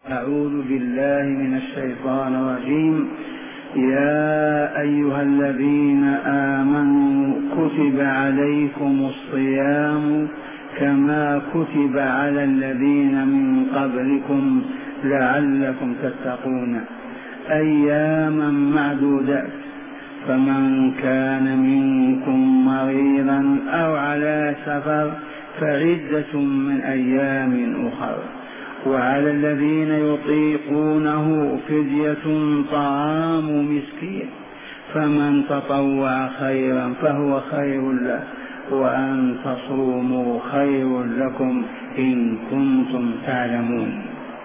أعوذ بالله من الشيطان الرجيم. يا أيها الذين آمنوا كتب عليكم الصيام كما كتب على الذين من قبلكم لعلكم تتقون أياما معدودات، فمن كان منكم مريضا أو على سفر فعدة من أيام أخر، وعلى الذين يطيقونه فدية طعام مسكين، فمن تطوع خيرا فهو خير له، وأن تصوموا خير لكم إن كنتم تعلمون.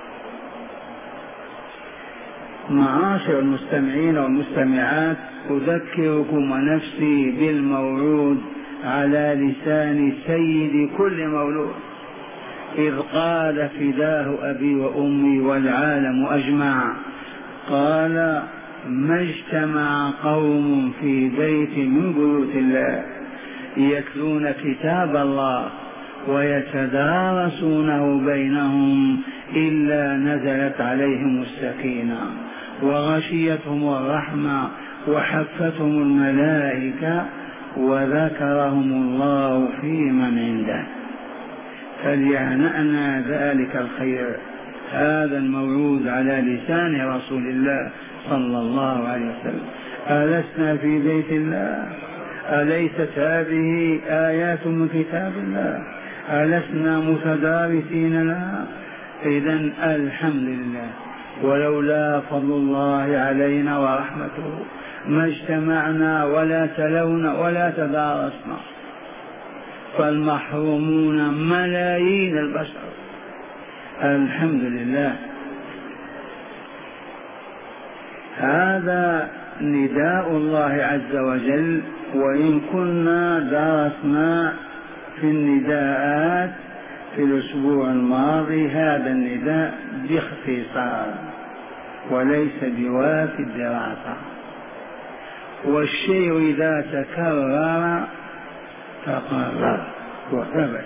معاشر المستمعين والمستمعات، أذكركم ونفسي بالموعود على لسان سيد كل مولود، إذ قال فداه أبي وأمي والعالم أجمع، قال: ما اجتمع قوم في بيت من بيوت الله يتلون كتاب الله ويتدارسونه بينهم إلا نزلت عليهم السكينة وغشيتهم الرحمة وحفتهم الملائكة وذكرهم الله في من عنده. فليهنأنا ذلك الخير. هذا الموعود على لسان رسول الله صلى الله عليه وسلم. ألسنا في بيت الله؟ أليست هذه آيات من كتاب الله؟ ألسنا متدارسين لها؟ إذن الحمد لله، ولولا فضل الله علينا ورحمته ما اجتمعنا ولا تلونا ولا تدارسنا، فالمحرومون ملايين البشر. الحمد لله. هذا نداء الله عز وجل، وإن كنا درسنا في النداءات في الأسبوع الماضي هذا النداء باختصار وليس بوافي الدراسة، والشيء إذا تكرر تقرر وثبت.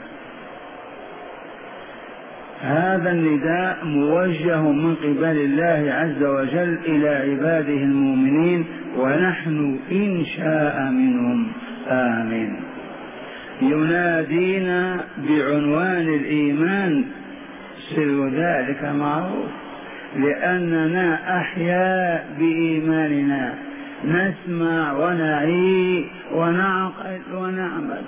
هذا النداء موجه من قبل الله عز وجل إلى عباده المؤمنين، ونحن إن شاء منهم آمين. ينادينا بعنوان الإيمان، سر ذلك معروف، لأننا أحياء بإيماننا، نسمع ونعي ونعقل ونعمل.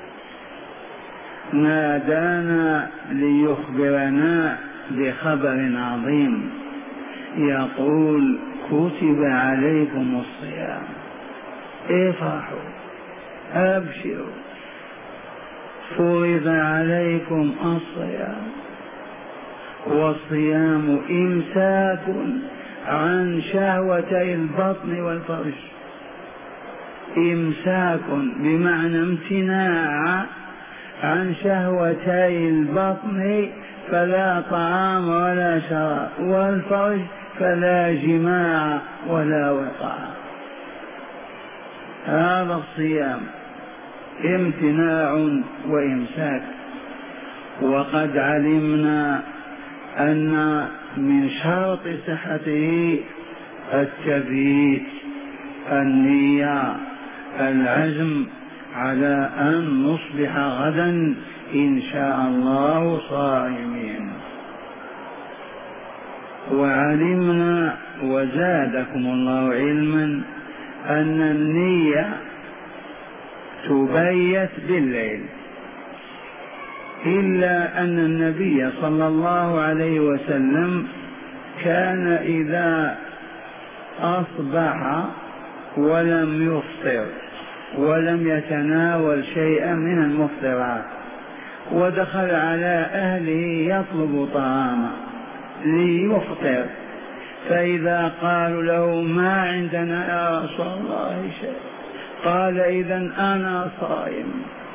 نادانا ليخبرنا بخبر عظيم، يقول: كتب عليكم الصيام. افرحوا أبشروا، فرض عليكم الصيام، والصيام إمساك عن شهوتي البطن والفرج. إمساك بمعنى امتناع عن شهوتي البطن، فلا طعام ولا شراب، والفرج فلا جماع ولا وقاع. هذا الصيام امتناع وإمساك. وقد علمنا أن من شرط صحته التبييت، النية، العزم على أن نصبح غدا إن شاء الله صائمين. وعلمنا وزادكم الله علما أن النية تبيت بالليل، إلا أن النبي صلى الله عليه وسلم كان إذا أصبح ولم يفطر ولم يتناول شيئا من المفطرات ودخل على أهله يطلب طعاما ليفطر، فإذا قالوا له: ما عندنا يا رسول الله شيء، قال: إذن أنا صائم،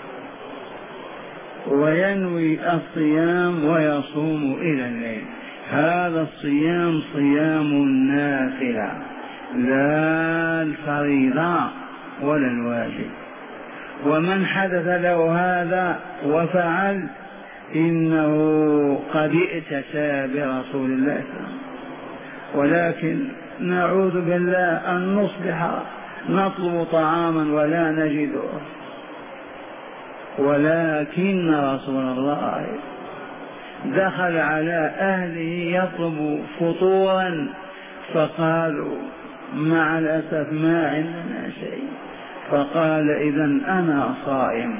وينوي الصيام ويصوم إلى الليل. هذا الصيام صيام النافلة، لا الفريضة ولا الواجب. ومن حدث له هذا وفعل إنه قد ائتسى برسول الله، ولكن نعوذ بالله أن نصبح نطلب طعاما ولا نجده، ولكن رسول الله دخل على أهله يطلب فطورا فقالوا مع الأسف ما عندنا شيء، فقال إذن أنا صائم.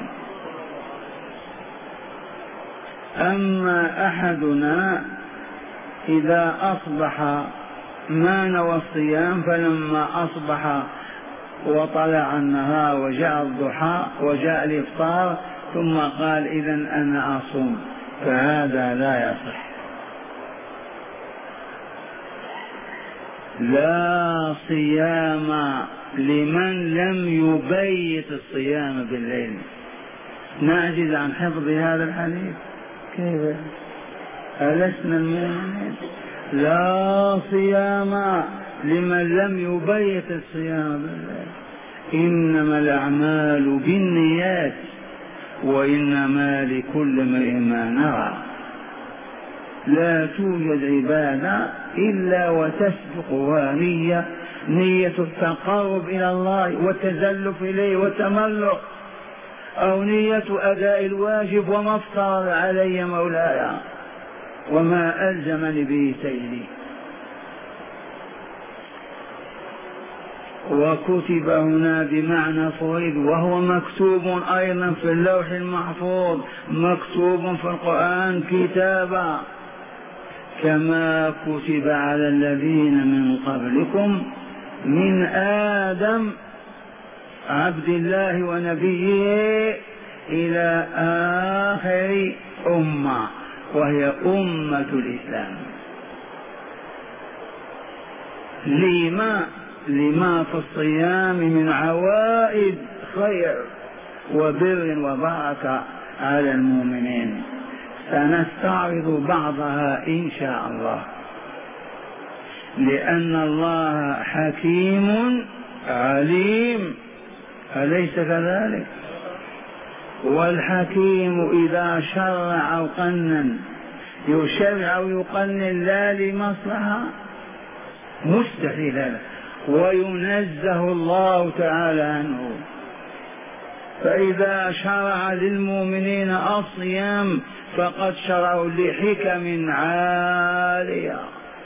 أما أحدنا إذا أصبح ما نوى الصيام، فلما أصبح وطلع النهار وجاء الضحى وجاء الإفطار ثم قال إذن أنا أصوم، فهذا لا يصح. لا صيام لمن لم يبيت الصيام بالليل. نعجز عن حفظ هذا الحديث كيف؟ ألسنا المؤمنين؟ لا صيام لمن لم يبيت الصيام بالليل، إنما الأعمال بالنيات وإنما لكل امرئ ما نوى. لا توجد عبادة إلا وتسبقها نية التقرب إلى الله والتزلف إليه والتملق، أو نية أداء الواجب وما افترض علي مولاي وما ألزمني به سيدي. وكتب هنا بمعنى فريد، وهو مكتوب أيضا في اللوح المحفوظ، مكتوب في القرآن كتابا، كما كتب على الذين من قبلكم من آدم عبد الله ونبيه إلى آخر أمة وهي أمة الإسلام. لما في الصيام من عوائد خير وبر وبركة على المؤمنين، سنستعرض بعضها إن شاء الله، لأن الله حكيم عليم، أليس كذلك؟ والحكيم إذا شرع أو قنن يشرع أو يقنن لا لمصلحة، مستحيل هذا، وينزه الله تعالى عنه. فإذا شرع للمؤمنين الصيام فقد شرعوا لحكم عالية،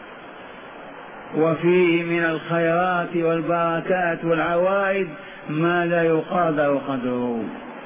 وفيه من الخيرات والبركات والعوائد ما لا يقدر قدره.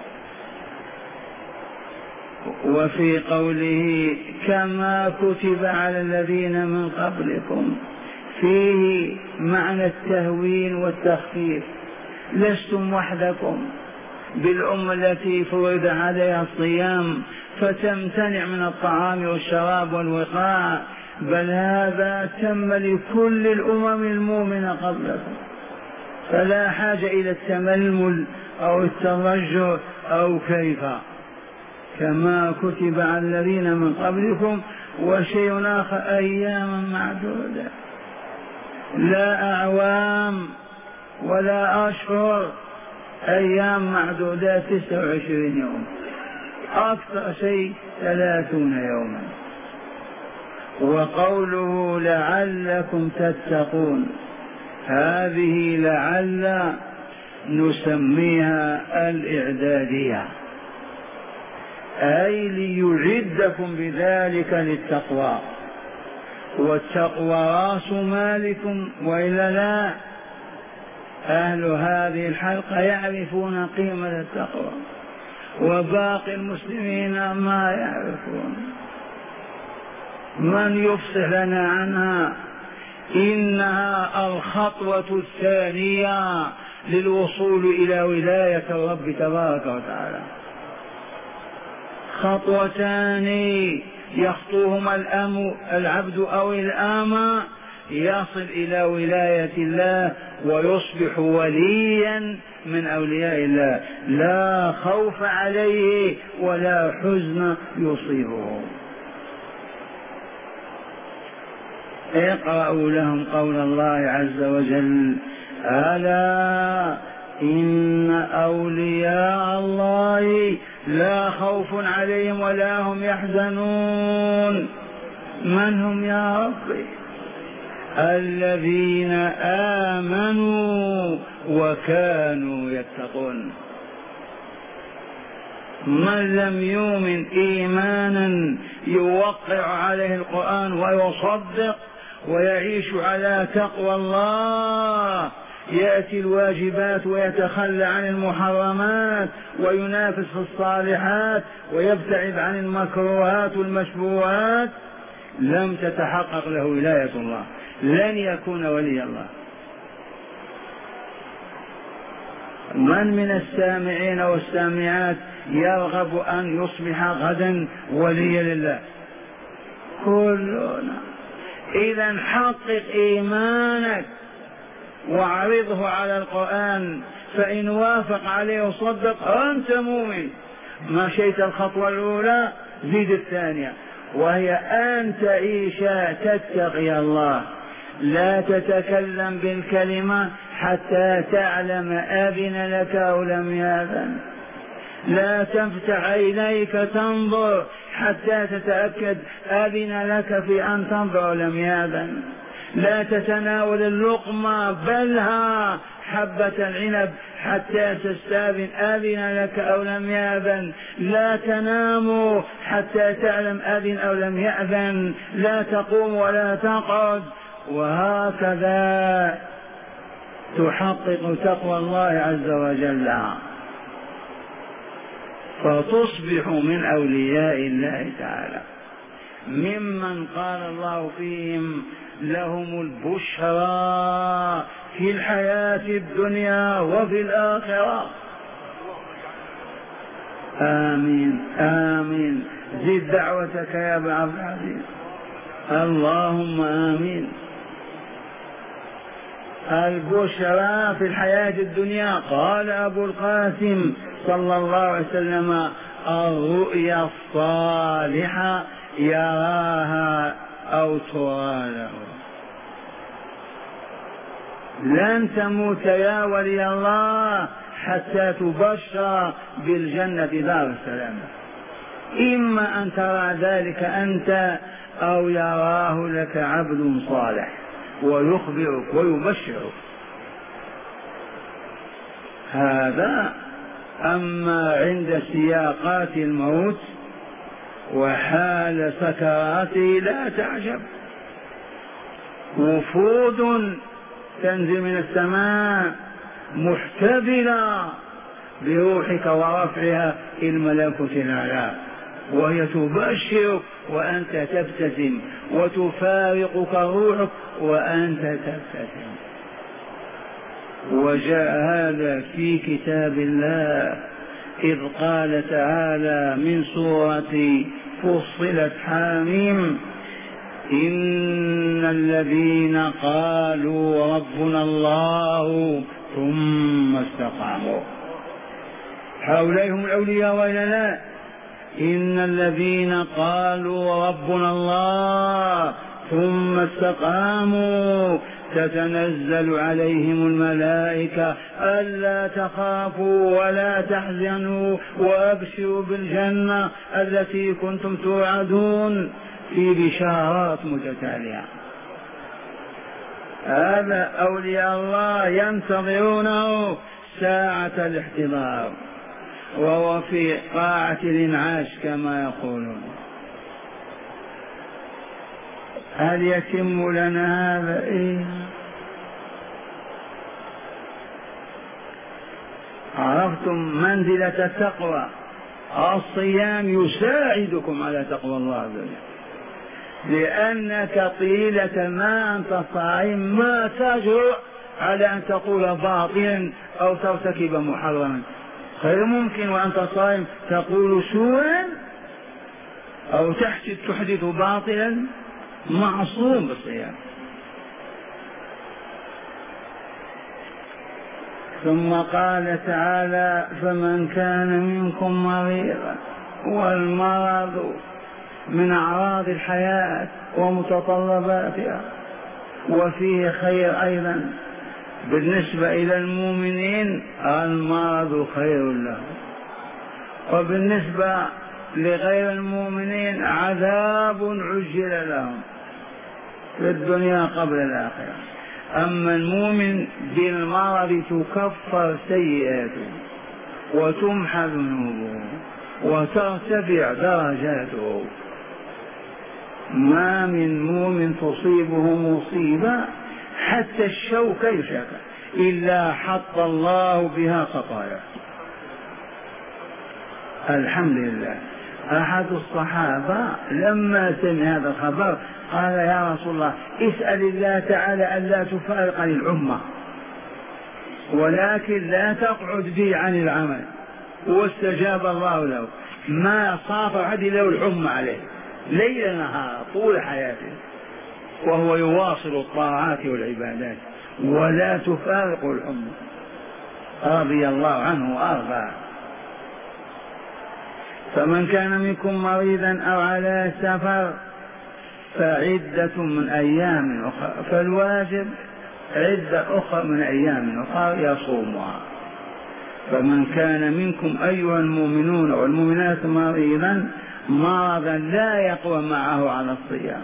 وفي قوله كما كتب على الذين من قبلكم فيه معنى التهوين والتخفيف، لستم وحدكم بالأمة التي فرض عليها الصيام فتمتنع من الطعام والشراب والوقاء، بل هذا تم لكل الأمم المؤمنة قبلكم، فلا حاجة إلى التململ أو التضجر أو كيف. كما كتب على الذين من قبلكم، وشيء آخر أياما معدودة، لا أعوام ولا أشهر، أيام معدودات 29 يوم، أكثر شيء 30 يوما. وقوله لعلكم تتقون، هذه لعل نسميها الإعدادية، أي ليعدكم بذلك للتقوى، والتقوى راس مالكم، وإلا لا. أهل هذه الحلقة يعرفون قيمة التقوى، وباقي المسلمين ما يعرفون. من يفصح لنا عنها؟ إنها الخطوة الثانية للوصول إلى ولاية الرب تبارك وتعالى. خطوتان يخطوهما العبد أو الآمة يصل إلى ولاية الله ويصبح وليا من أولياء الله، لا خوف عليه ولا حزن يصيبه. اقرأوا لهم قول الله عز وجل: ألا إن أولياء الله لا خوف عليهم ولا هم يحزنون. من هم يا ربي؟ الذين آمنوا وكانوا يتقون. من لم يؤمن إيمانا يوقع عليه القرآن ويصدق ويعيش على تقوى الله، يأتي الواجبات ويتخلى عن المحرمات وينافس في الصالحات ويبتعد عن المكروهات والمشبوهات، لم تتحقق له ولاية الله، لن يكون ولي الله. من السامعين والسامعات يرغب أن يصبح غدا وليا لله؟ كلنا. إذا حقق إيمانك وعرضه على القرآن، فإن وافق عليه وصدق أنت مؤمن. مشيت الخطوة الأولى زيد الثانية، وهي أن تعيش تتقي الله، لا تتكلم بالكلمة حتى تعلم أذن لك أو لم يأذن، لا تفتح عينيك تنظر حتى تتأكد أذن لك في أن تنظر أو لم يأذن، لا تتناول اللقمة بلها حبة العنب حتى تستأذن أذن لك أو لم يأذن، لا تنام حتى تعلم أذن أو لم يأذن، لا تقوم ولا تقعد، وهكذا تحقق تقوى الله عز وجل، فتصبح من أولياء الله تعالى، ممن قال الله فيهم لهم البشرى في الحياة الدنيا وفي الآخرة. آمين آمين. زد دعوتك يا أبا عبد العزيز. اللهم آمين. البشرى في الحياة الدنيا، قال أبو القاسم صلى الله عليه وسلم: الرؤيا الصالحة يراها أو ترى له. لن تموت يا ولي الله حتى تبشر بالجنة دار السلام، إما أن ترى ذلك أنت أو يراه لك عبد صالح ويخبرك ويبشرك. هذا. أما عند سياقات الموت وحال سكراته لا تعجب، وفود تنزل من السماء محتفلة بروحك ورفعها الملكوت الأعلى، وهي تبشرك وأنت تبتسم، وتفارقك روحك وأنت تبتسم. وجاء هذا في كتاب الله إذ قال تعالى من سورة فصلت حاميم: إن الذين قالوا ربنا الله ثم استقاموا. هؤلاء هم الأولياء وإلا لا؟ إن الذين قالوا ربنا الله ثم استقاموا تتنزل عليهم الملائكة ألا تخافوا ولا تحزنوا وأبشروا بالجنة التي كنتم توعدون، في بشارات متتالية. هذا أولياء الله ينتظرونه ساعة الاحتضار، وهو في قاعة الإنعاش كما يقولون. هل يتم لنا هذا؟ إيه؟ عرفتم منزلة التقوى. الصيام يساعدكم على تقوى الله عز وجل، لأنك طيلة ما أنت صائم ما تجرؤ على أن تقول باطلا أو ترتكب محرما. غير ممكن وأنت صائم تقول سوءا أو تحدث باطلا، معصوم بالصيام. ثم قال تعالى: فمن كان منكم مريضا، والمرض من أعراض الحياة ومتطلباتها، وفيه خير أيضا. بالنسبة إلى المؤمنين المرض خير لهم، وبالنسبة لغير المؤمنين عذاب عجل لهم في الدنيا قبل الآخرة. أما المؤمن بالمرض تكفر سيئاته وتمحى ذنوبه وترتفع درجاته. ما من مؤمن تصيبه مصيبة حتى الشوكة يشاكى إلا حط الله بها خطايا. الحمد لله. أحد الصحابة لما سمع هذا الخبر قال يا رسول الله اسأل الله تعالى ألا تفارقني العمة، ولكن لا تقعد بي عن العمل. واستجاب الله له، ما صاف عدي له العمة عليه ليل نهار طول حياته، وهو يواصل الطاعات والعبادات ولا تفارق العمة، رضي الله عنه وأرضاه. فمن كان منكم مريضا أو على سفر فعدة من أيام أخرى، فالواجب عدة أخرى من أيام أخرى يصومها. فمن كان منكم أيها المؤمنون والمؤمنات مرضا لا يقوى معه على الصيام.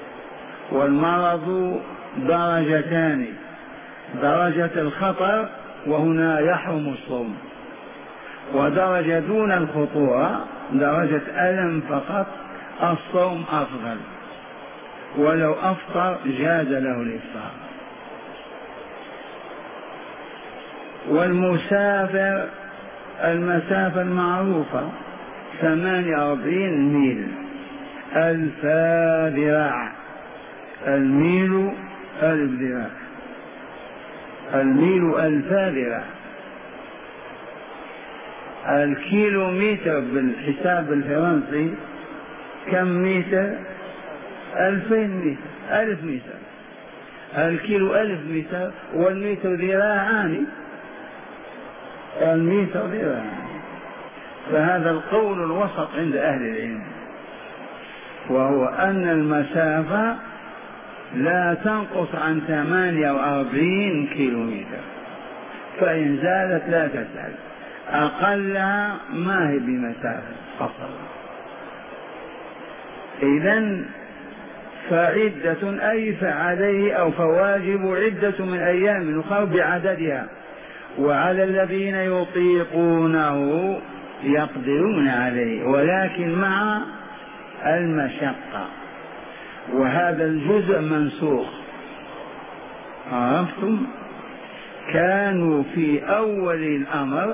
والمرض درجتان، درجة الخطر وهنا يحرم الصوم، ودرجة دون الخطورة درجة ألم فقط، الصوم أفضل، ولو أفطر جاز له الإفطار. والمسافر المسافة المعروفة 48 ميل، 1000 ذراع. الميل 1000 ذراع، الميل 1000 ذراع. الكيلومتر بالحساب الفرنسي كم متر؟ 2000 متر، 1000 متر. الكيلو 1000 متر، والمتر ذراعان، المتر ذراعان. فهذا القول الوسط عند أهل العلم، وهو أن المسافة لا تنقص عن 48 كيلومتر، فإن زادت لا تسأل، أقلها ما هي بمسافة فصل. إذن فعدة أي فعليه أو فواجب عدة من أيام أخرى بعددها. وعلى الذين يطيقونه يقدرون عليه، ولكن مع المشقة. وهذا الجزء منسوخ، عرفتم؟ كانوا في أول الأمر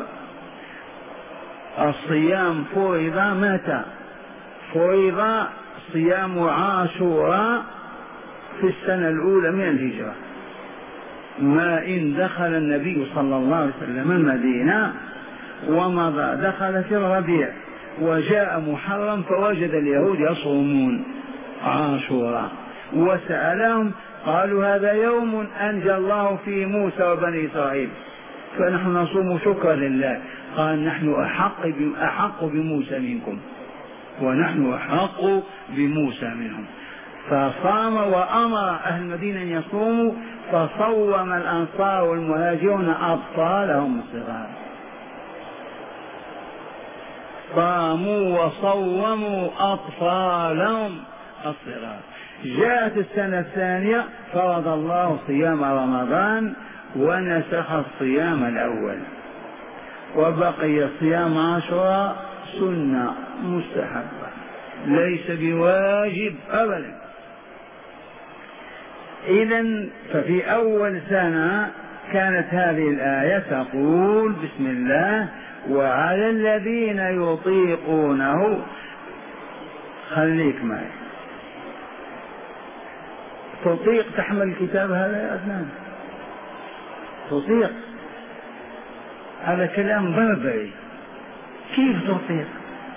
الصيام فرض متى؟ فرض صيام عاشوراء في السنة الأولى من الهجرة، ما إن دخل النبي صلى الله عليه وسلم المدينة ومضى، دخل في الربيع وجاء محرم فوجد اليهود يصومون عاشوراء، وسألهم قالوا هذا يوم أنجى الله فيه موسى وبني إسرائيل فنحن نصوم شكرا لله. قال نحن أحق بموسى منكم، ونحن أحق بموسى منهم. فصام وأمر أهل المدينة أن يصوموا، فصوم الأنصار والمهاجرون أطفالهم الصغار، صاموا وصوموا أطفالهم الصغار. جاءت السنة الثانية فرض الله صيام رمضان ونسخ الصيام الأول، وبقي صيام عاشوراء سنة مستحبة ليس بواجب أبدا. إذن ففي أول سنة كانت هذه الآية تقول بسم الله وعلى الذين يطيقونه. خليك معي، تطيق تحمل الكتاب هذا يا أدنان؟ تطيق؟ هذا كلام بربري. كيف تطيق؟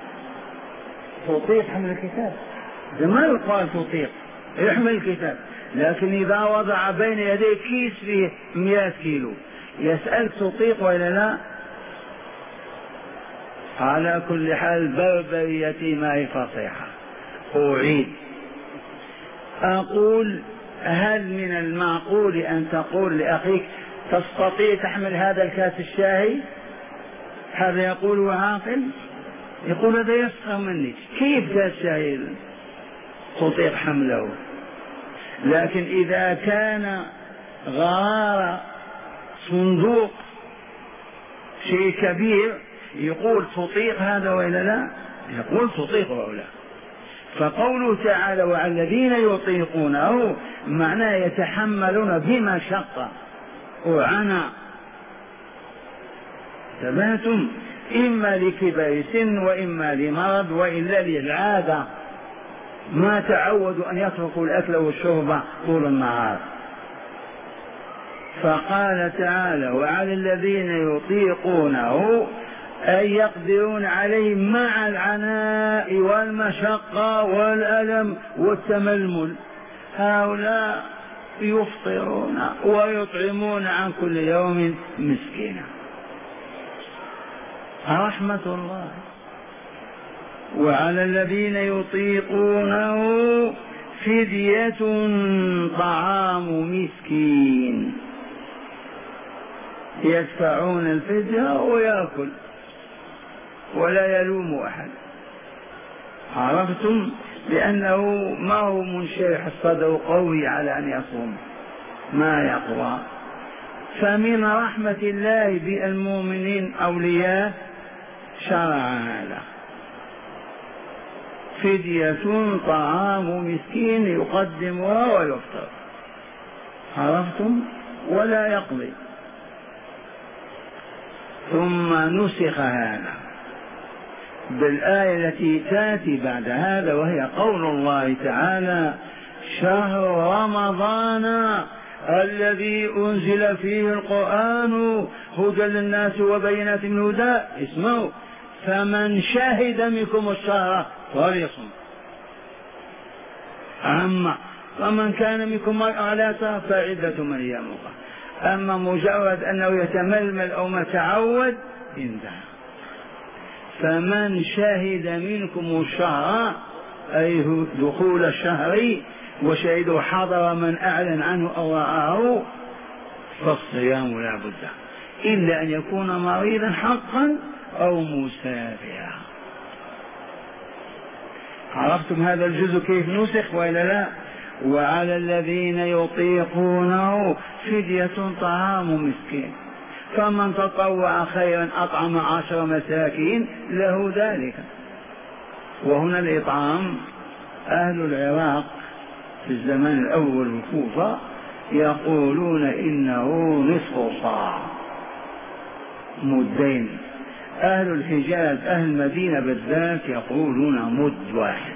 تطيق حمل الكتاب؟ ما يقال تطيق يحمل الكتاب، لكن إذا وضع بين يديك كيس فيه 100 كيلو يسألك تطيق ولا لا؟ على كل حال بربريتي ما هي فصيحة. أعيد أقول هل من المعقول أن تقول لأخيك تستطيع تحمل هذا الكاس الشاهي؟ هذا يقول عاقل؟ يقول هذا يسخر مني، كيف كاس شاهي تطيق حمله؟ لكن إذا كان غار صندوق شيء كبير يقول تطيق هذا وإلا لا؟ يقول تطيق أو لا. فقوله تعالى وعلى الذين يطيقونه معناه يتحملون بمشقة وعناء، تبهتم، إما لكبر سن وإما لمرض وإلا للعادة، ما تعودوا أن يتركوا الأكل والشرب طول النهار. فقال تعالى وعلى الذين يطيقونه أي يقدرون عليه مع العناء والمشقة والألم والتململ، هؤلاء يفطرون ويطعمون عن كل يوم مسكينا. رحمة الله. وعلى الذين يطيقونه فدية طعام مسكين، يدفعون الفدية ويأكل ولا يلوم أحد. عرفتم؟ لأنه ما هو منشرح الصدر قوي على أن يصوم، ما يقوى. فمن رحمة الله بالمؤمنين أولياء شرع هذا، فدية طعام مسكين يقدمها ويفطر. عرفتم؟ ولا يقضي. ثم نسخ هذا بالآية التي تأتي بعد هذا، وهي قول الله تعالى شهر رمضان الذي أنزل فيه القرآن هدى للناس وبينات من الهدى، اسمعوا، فمن شهد منكم الشهر فليصم. أما ومن كان منكم على سفر فعدة من أيام أخرى. أما مجرد أنه يتململ أو متعود انتهى. فمن شهد منكم الشهر أي دخول الشهر وشهدوا حضر من أعلن عنه أو رآه فالصيام لا بد، إلا أن يكون مريضا حقا أو مسافرا. عرفتم هذا الجزء كيف نسخ وإلا لا؟ وعلى الذين يطيقونه فدية طعام مسكين، فمن تطوع خيرا أطعم 10 مساكين له ذلك. وهنا الإطعام أهل العراق في الزمان الأول والكوفة يقولون إنه نصف صاع، مدين. أهل الحجاز أهل المدينة بالذات يقولون مد واحد،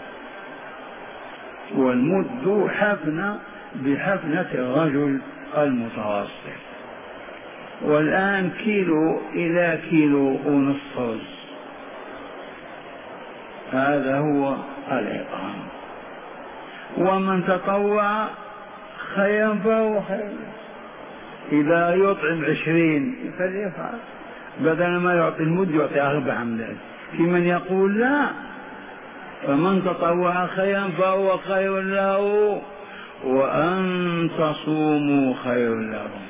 والمد حفنة بحفنة الرجل المتوسط. والآن كيلو إلى كيلو ونصف رز، هذا هو الإطعام. ومن تطوع خيرا فهو خير، إذا يطعم 20 فليفعل، بدل ما يعطي المد يعطي 4 مداد. في من يقول لا، فمن تطوع خيرا فهو خير له وأن تصوموا خير لكم.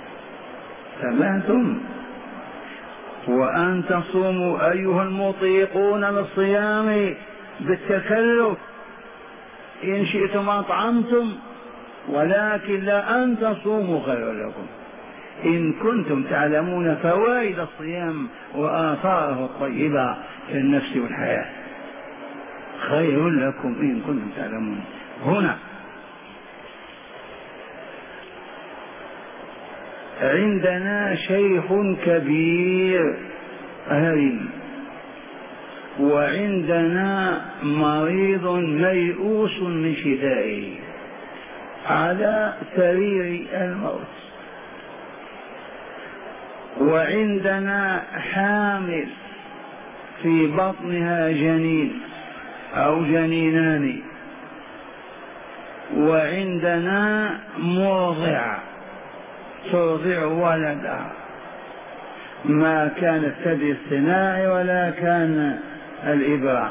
سمعتم؟ وأن تصوموا أيها المطيقون للصيام بالتكلف، إن شئتم أطعمتم، ولكن لا أن تصوموا خير لكم إن كنتم تعلمون فوائد الصيام وآثاره الطيبة في النفس والحياة. خير لكم إن كنتم تعلمون. هنا عندنا شيخ كبير هرم، وعندنا مريض ميؤوس من شفائه على سرير الموت، وعندنا حامل في بطنها جنين أو جنينان، وعندنا مرضع ترضع ولدها، ما كان الثدي الصناعي ولا كان الإبراء.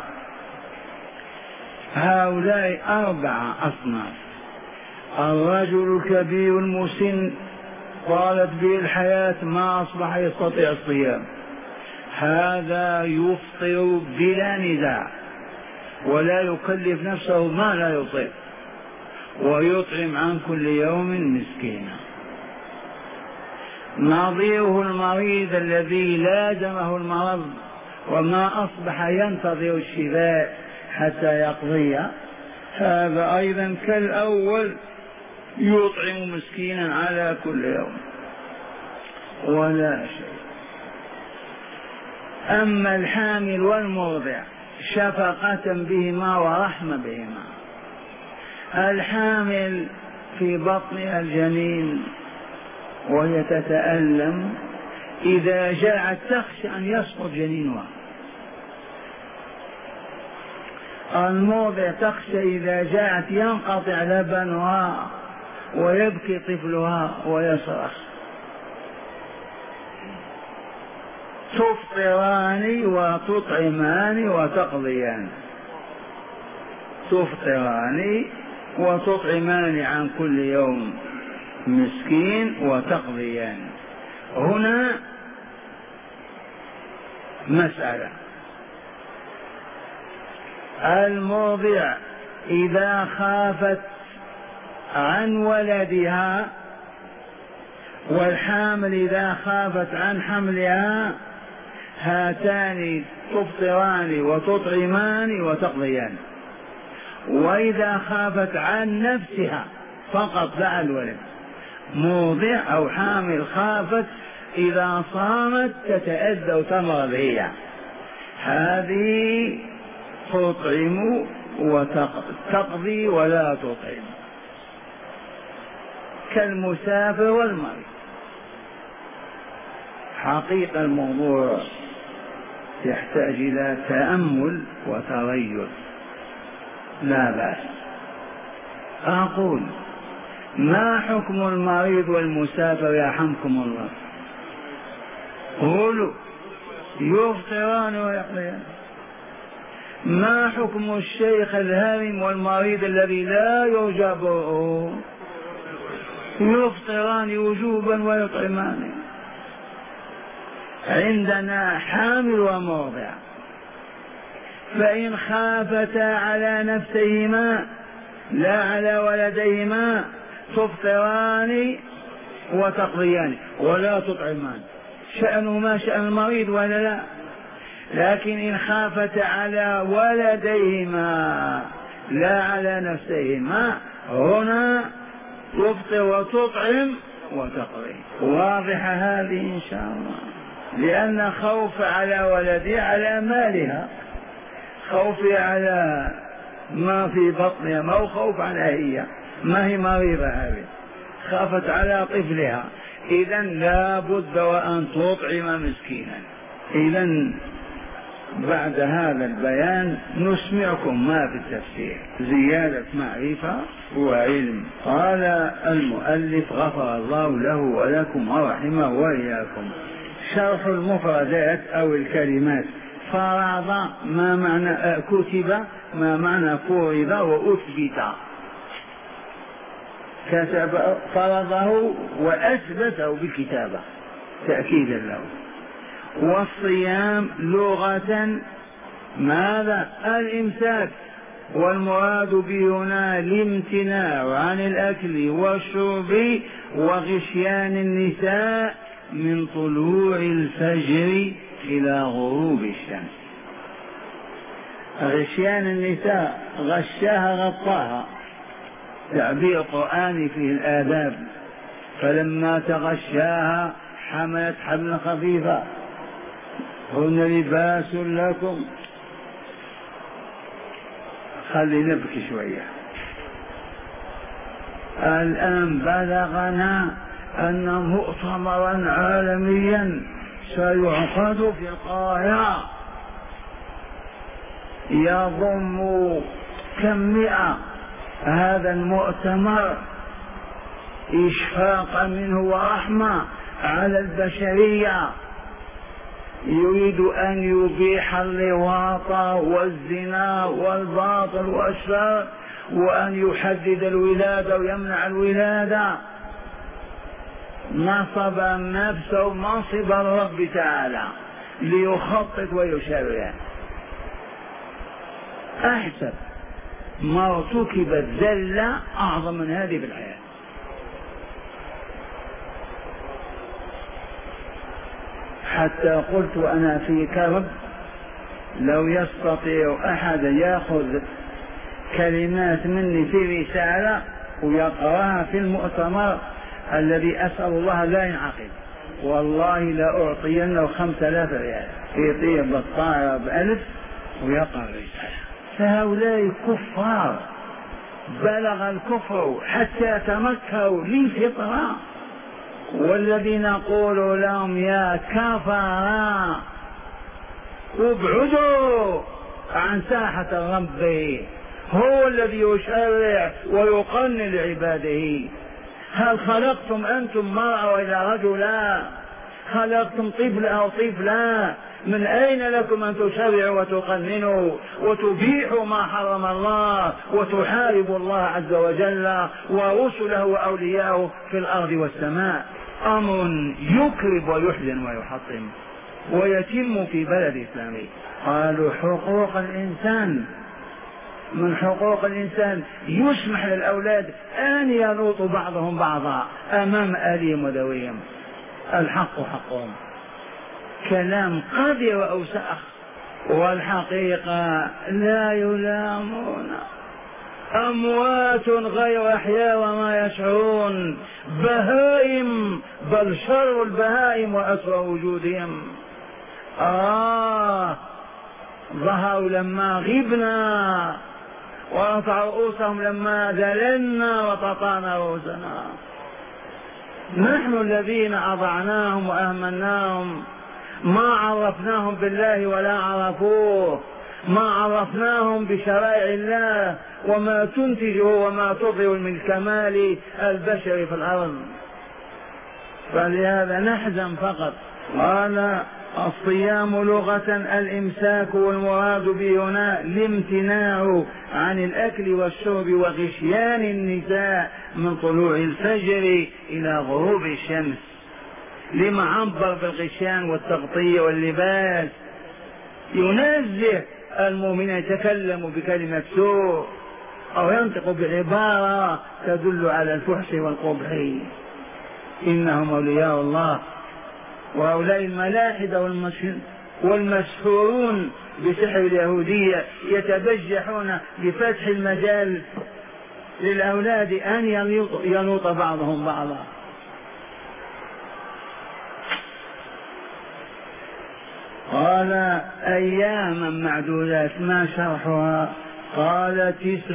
هؤلاء 4 أصناف: الرجل الكبير المسن طالت به الحياة ما أصبح يستطيع الصيام، هذا يفطر بلا نزاع ولا يكلف نفسه ما لا يطيق، ويطعم عن كل يوم مسكينا. نظيره المريض الذي لازمه المرض وما أصبح ينتظر الشفاء حتى يقضي، هذا أيضا كالأول يطعم مسكينا على كل يوم ولا شيء. أما الحامل والمرضع شفقة بهما ورحمة بهما، الحامل في بطنها الجنين وهي تتألم، إذا جاءت تخشى أن يسقط جنينها، المرضع تخشى إذا جاءت ينقطع لبنها ويبكي طفلها ويصرخ. تفطران وتطعمان وتقضيان، تفطران وتطعمان عن كل يوم مسكين وتقضيان. هنا مسألة، المرضع إذا خافت عن ولدها والحامل إذا خافت عن حملها، هاتان تفطران وتطعمان وتقضيان. وإذا خافت عن نفسها فقط لا الولد، مرضع أو حامل خافت إذا صامت تتأذى وتمرض هي، هذه تطعم وتقضي ولا تطعم، كالمسافر والمريض. حقيقة الموضوع يحتاج إلى تأمل وتريث، لا بأس. أقول ما حكم المريض والمسافر يرحمكم الله؟ قولوا يفطران ويقضيان. ما حكم الشيخ الهارم والمريض الذي لا يرجى برؤه؟ يفطران وجوبا ويطعمان. عندنا حامل ومرضع، فإن خافتا على نفسهما لا على ولديهما تفطران وتقضيان ولا تطعمان، شأنهما شأن المريض ولا لا. لكن إن خافتا على ولديهما لا على نفسهما، هنا تفطر وتطعم وتقضي. واضحة هذه إن شاء الله، لأن خوف على ولدها على مالها، خوفي على ما في بطنها، ما هو خوف على هي، ما هي مريضة هذه، خافت على طفلها، إذا لا بد وأن تطعم مسكينا. إذا بعد هذا البيان نسمعكم ما في التفسير زيادة معرفة وعلم. قال المؤلف غفر الله له ولكم ورحمه وإياكم. شرح المفردات أو الكلمات. فرض ما معنى كتب، ما معنى فرض وأثبت. كتب فرضه وأثبته بالكتابة تأكيدا له. والصيام لغة ماذا؟ الإمساك، والمراد به هنا الامتناع عن الأكل والشرب وغشيان النساء من طلوع الفجر إلى غروب الشمس. غشيان النساء غشاها غطاها، تعبير قرآني فيه الآداب. فلما تغشاها حملت حملا خفيفا، هن لباس لكم. خلي نبكي شوية. الآن بلغنا أن مؤتمرا عالميا سيعقد في القاهرة يضم كم 100. هذا المؤتمر إشفاقا منه ورحمة على البشرية، يريد أن يبيح اللواط والزنا والباطل والشر، وأن يحدد الولادة ويمنع الولادة، نصب نفسه منصب الرب تعالى ليخطط ويشرع. أحسب ما ارتكبت ذلة أعظم من هذه في الحياة. حتى قلت أنا في كرب لو يستطيع أحد يأخذ كلمات مني في رسالة ويقرأها في المؤتمر الذي أسأل الله لا ينعقد، والله لا أعطينه 5000 ريال يطير بالطائرة ب1000 ويقرأ الرسالة. فهؤلاء كفار بلغ الكفر حتى تمكروا للفطرة، والذي نقول لهم يا كفار ابعدوا عن ساحة الرب، هو الذي يشرع ويقنن لعباده. هل خلقتم أنتم مرأة وإلى رجلا؟ خلقتم طفل أو طفلا؟ من أين لكم أن تشرعوا وتقننوا وتبيحوا ما حرم الله وتحاربوا الله عز وجل ورسله وأولياءه في الأرض والسماء؟ أمر يكرب ويحزن ويحطم ويتم في بلد إسلامي. قالوا حقوق الإنسان، من حقوق الإنسان يسمح للأولاد أن يلوطوا بعضهم بعضا أمام أهلهم وذويهم. الحق حقهم، كلام قذر أو سأخ، والحقيقة لا يلامون، أموات غير أحياء وما يشعرون، بهائم، بل شر البهائم وأسوأ وجودهم. ظهروا لما غبنا ورفعوا رؤوسهم لما ذللنا وتطانا رؤوسنا. نحن الذين أضعناهم وأهملناهم، ما عرفناهم بالله ولا عرفوه، ما عرفناهم بشرائع الله وما تنتجه وما تظهر من كمال البشر في الأرض. فلهذا نحزن فقط. قال الصيام لغة الإمساك، والمراد به هنا الامتناع عن الأكل والشرب وغشيان النساء من طلوع الفجر إلى غروب الشمس. لما عبر بالغشيان والتغطية واللباس؟ ينزه المؤمن يتكلم بكلمة سوء أو ينطق بعبارة تدل على الفحش والقبح. إنهم أولياء الله، وهؤلاء الملاحدة والمسحورون بسحر اليهودية يتبجحون بفتح المجال للأولاد أن يلوط بعضهم بعضا. قال أياما معدودات، ما شرحها؟ قال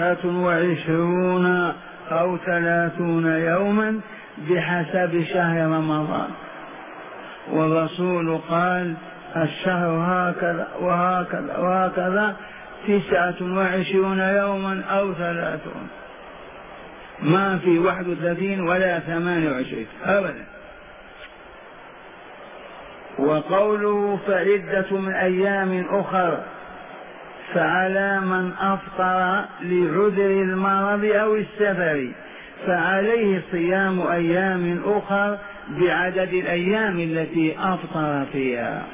29 أو 30 يوما بحسب شهر رمضان، والرسول قال الشهر هكذا وهكذا وهكذا 29 يوما أو 30، ما في 31 ولا 28 أبدا. وقوله فعدة من أيام أخر، فعلى من أفطر لعذر المرض أو السفر فعليه صيام أيام أخر بعدد الأيام التي أفطر فيها.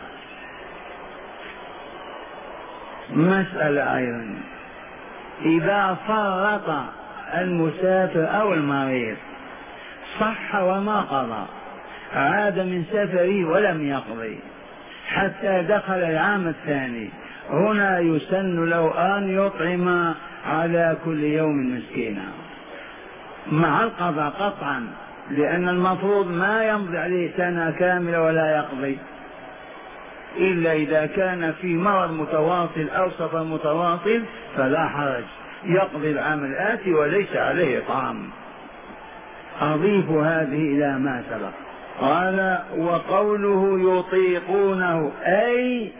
مسألة أيضا، إذا فرط المسافر أو المريض صح وما قضى، عاد من سفره ولم يقضي حتى دخل العام الثاني، هنا يسن له أن يطعم على كل يوم مسكينا مع القضاء قطعا، لأن المفروض ما يمضي عليه سنة كاملة ولا يقضي، إلا إذا كان في مرض متواصل أو سفر متواصل فلا حرج، يقضي العام الآتي وليس عليه طعام. أضيف هذه إلى ما سبق. قال وقوله يطيقونه أي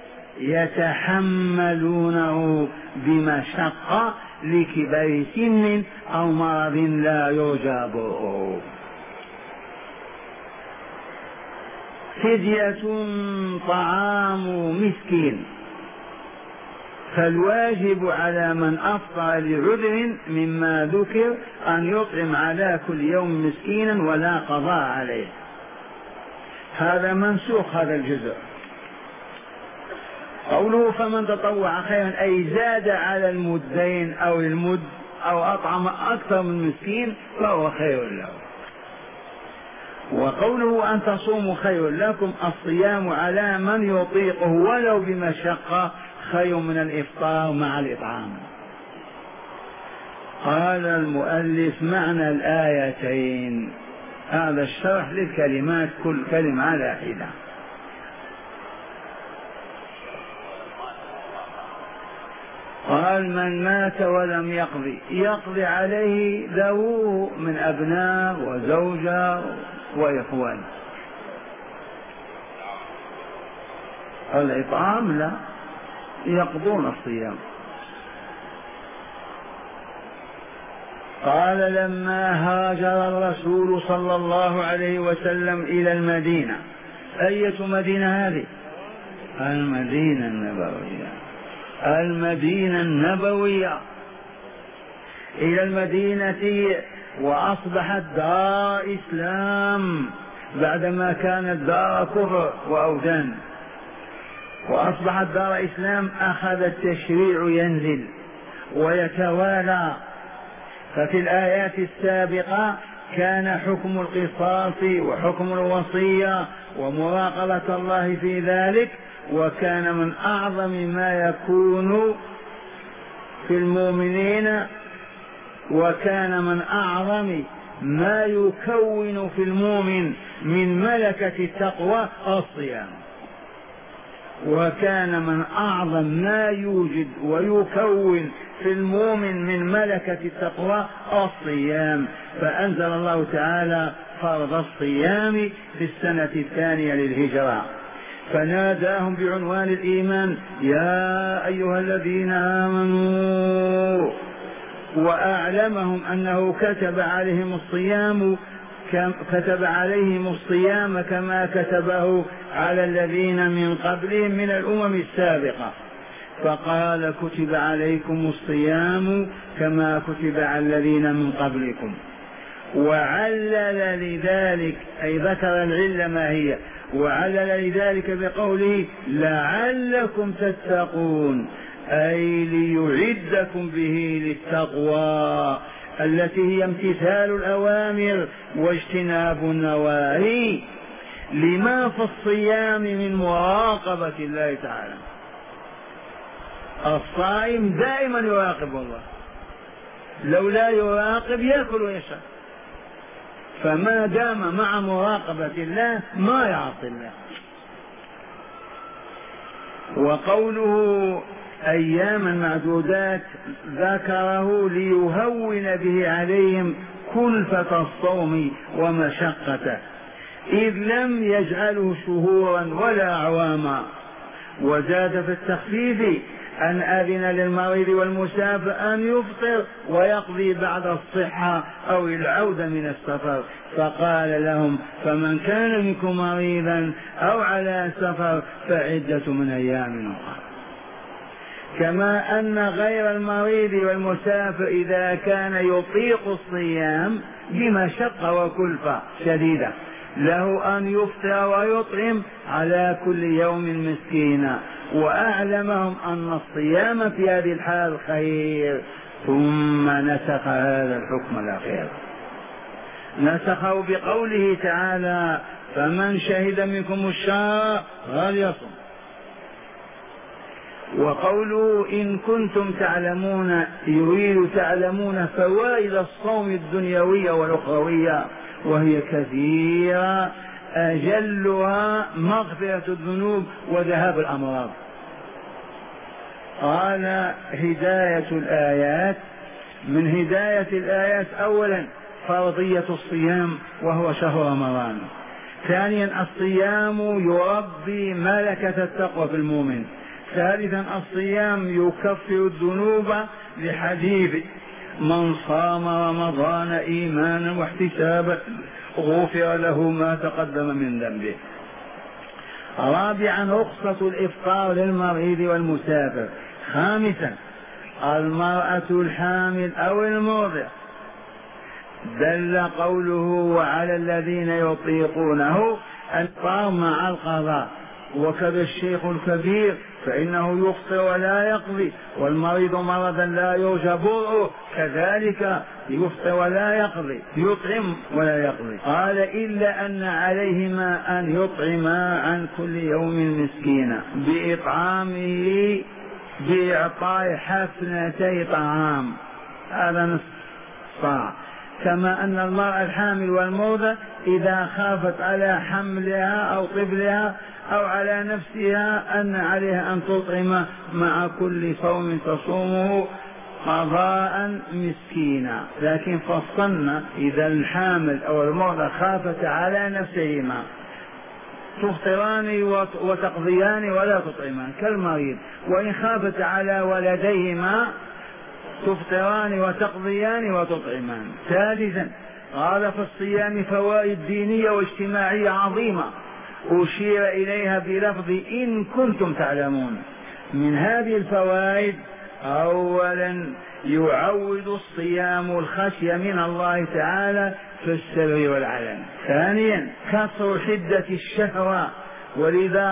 يتحملونه بمشقة لكبر سن أو مرض لا يرجى برؤه. فدية طعام مسكين، فالواجب على من أفطر لعذر مما ذكر أن يطعم على كل يوم مسكينا ولا قضاء عليه. هذا منسوخ هذا الجزء. قوله فمن تطوع خيرا أي زاد على المدين أو المد أو أطعم أكثر من مسكين فهو خير له. وقوله أن تصوموا خير لكم، الصيام على من يطيقه ولو بمشقة خير من الإفطار مع الإطعام. قال المؤلف معنى الآيتين، هذا الشرح للكلمات كل كلمة على حدة. قال من مات ولم يقضي عليه ذووه من أبناء وزوجة وإخوان. الإطعام لا، يقضون الصيام. قال لما هاجر الرسول صلى الله عليه وسلم إلى المدينة، أية مدينة هذه؟ المدينة النبوية، المدينة النبوية، إلى المدينة، وأصبحت دار إسلام بعدما كانت دار كفر وأوثان، وأصبحت دار إسلام. أخذ التشريع ينزل ويتوالى. ففي الآيات السابقة كان حكم القصاص وحكم الوصية ومراقبة الله في ذلك، وكان من أعظم ما يكون في المؤمنين، وكان من أعظم ما يكون في المؤمن من ملكة التقوى الصيام، وكان من أعظم ما يوجد ويكون في المؤمن من ملكة التقوى الصيام. فأنزل الله تعالى فرض الصيام في السنة الثانية للهجرة، فناداهم بعنوان الإيمان يا أيها الذين آمنوا، وأعلمهم أنه كتب عليهم الصيام كما كتبه على الذين من قبلهم من الأمم السابقة. فقال كتب عليكم الصيام كما كتب على الذين من قبلكم، وعلل لذلك أي ذكر العلة ما هي، وعلل لذلك بقوله لعلكم تتقون، أي ليعدكم به للتقوى التي هي امتثال الأوامر واجتناب النواهي، لما في الصيام من مراقبة الله تعالى. الصائم دائما يراقب الله، لو لا يراقب يأكل ويشرب، فما دام مع مراقبة الله ما يعصي الله. وقوله أياما معدودات ذكره ليهون به عليهم كلفة الصوم ومشقته، إذ لم يجعله شهورا ولا أعواما. وزاد في التخفيف أن أذن للمريض والمسافر أن يفطر ويقضي بعد الصحة أو العودة من السفر، فقال لهم فمن كان منكم مريضا أو على سفر فعدة من أيام أخرى. كما أن غير المريض والمسافر إذا كان يطيق الصيام بمشقة وكلفة شديدة له أن يفطر ويطعم على كل يوم مسكينا، وأعلمهم أن الصيام في هذه الحال خير. ثم نسخ هذا الحكم الأخير، نسخه بقوله تعالى فمن شهد منكم الشهر فليصم. وقوله إن كنتم تعلمون يريد تعلمون فوائد الصوم الدنيوية والأخروية، وهي كثيرة، أجلها مغفرة الذنوب وذهاب الأمراض. قال هداية الآيات، من هداية الآيات أولا فرضية الصيام وهو شهر رمضان. ثانيا الصيام يربي ملكة التقوى في المؤمن. ثالثا الصيام يكفر الذنوب لحديث من صام رمضان إيمانا واحتسابا غفر له ما تقدم من ذنبه. رابعا رخصة الإفطار للمريض والمسافر. خامسا المرأة الحامل أو المرضع. دل قوله وعلى الذين يطيقونه الإفطار مع القضاء. وكذا الشيخ الكبير فإنه يفطر ولا يقضي، والمريض مرضا لا يرجى برؤه كذلك يفطر ولا يقضي، يطعم ولا يقضي. قال إلا أن عليهما أن يطعما عن كل يوم مسكينا بإطعامه بإعطاء حفنتي طعام، هذا نصف صاع. كما أن المرأة الحامل والمرضى إذا خافت على حملها أو طفلها أو على نفسها أن عليها أن تطعم مع كل صوم تصومه قضاء مسكينا. لكن فصلنا إذا الحامل أو المرضى خافت على نفسهما تفطران وتقضيان ولا تطعمان كالمريض، وإن خافت على ولديهما تفطران وتقضيان وتطعمان. ثالثا قال في الصيام فوائد دينية واجتماعية عظيمة أشير إليها بلفظ إن كنتم تعلمون. من هذه الفوائد أولا يعود الصيام الخشية من الله تعالى في السر والعلن. ثانيا كسر حدة الشهوة، ولذا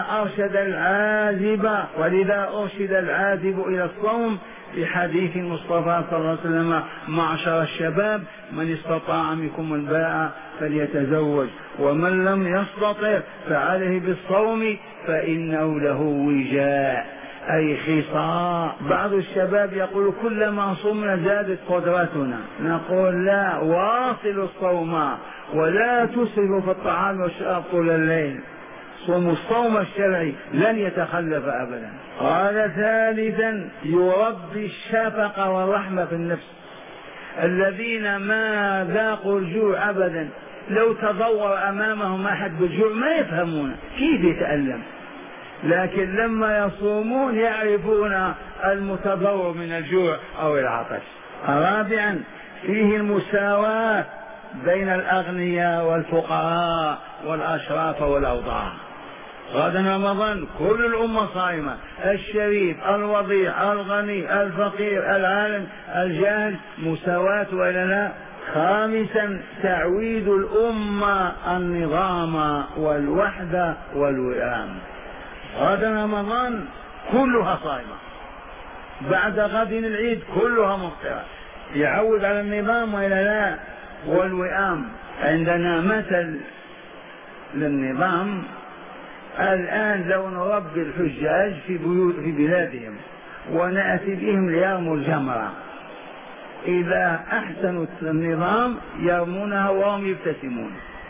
أرشد العازب إلى الصوم في حديث المصطفى صلى الله عليه وسلم معشر الشباب من استطاع منكم الباء فليتزوج ومن لم يستطع فعليه بالصوم فإنه له وجاء أي خصاء. بعض الشباب يقول كلما صمنا زادت قدرتنا، نقول لا، واصلوا الصوم ولا تسرفوا في الطعام والشراب طول الليل، صوم الصوم الشرعي لن يتخلف أبدا. قال ثالثا يربي الشفقة والرحمة في النفس، الذين ما ذاقوا الجوع أبدا لو تضور أمامهم أحد بالجوع ما يفهمون كيف يتألم، لكن لما يصومون يعرفون المتضور من الجوع أو العطش. رابعا فيه المساواة بين الأغنياء والفقراء والأشراف والأوضاع. غدا رمضان كل الأمة صائمة، الشريف الوضيع الغني الفقير العالم الجاهل، مساواة ولا لا؟ خامسا تعويد الأمة النظام والوحدة والوئام. غدا رمضان كلها صائمة، بعد غد العيد كلها مفطرة، يعود على النظام ولا لا؟ والوئام. عندنا مثل للنظام الآن لو نربي الحجاج في بلادهم ونأتي بهم ليرموا الجمرة، إذا أحسنوا النظام يرمونها وهم يبتسمون.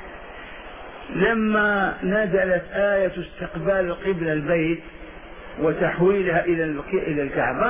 لما نزلت آية استقبال القبلة البيت وتحويلها إلى الكعبة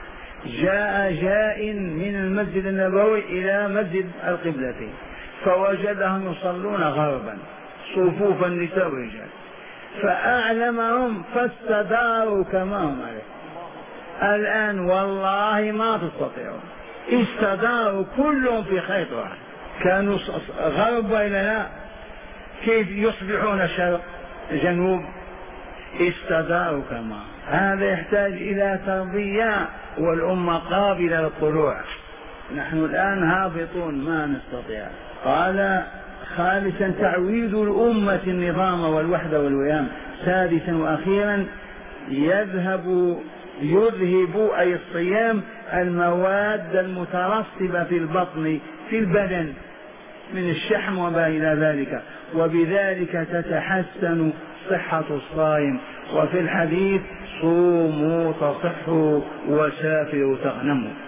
جاء من المسجد النبوي إلى مسجد القبلتين فوجدهم يصلون غربا صفوف النساء والرجال، فأعلمهم فاستداروا كما هم عليه. الآن والله ما تستطيعون، استداروا كلهم في خيط واحد، كانوا غرب وإلا لا؟ كيف يصبحون شرق جنوب؟ استداروا كما. هذا يحتاج إلى تربية والأمة قابلة للطلوع. نحن الآن هابطون ما نستطيع. قال خامسا تعويد الأمة النظام والوحدة والوئام. سادسا وأخيرا يذهب أي الصيام المواد المترسبة في البطن في البدن من الشحم وما إلى ذلك، وبذلك تتحسن صحة الصائم. وفي الحديث صوموا تصحوا وسافروا تغنموا.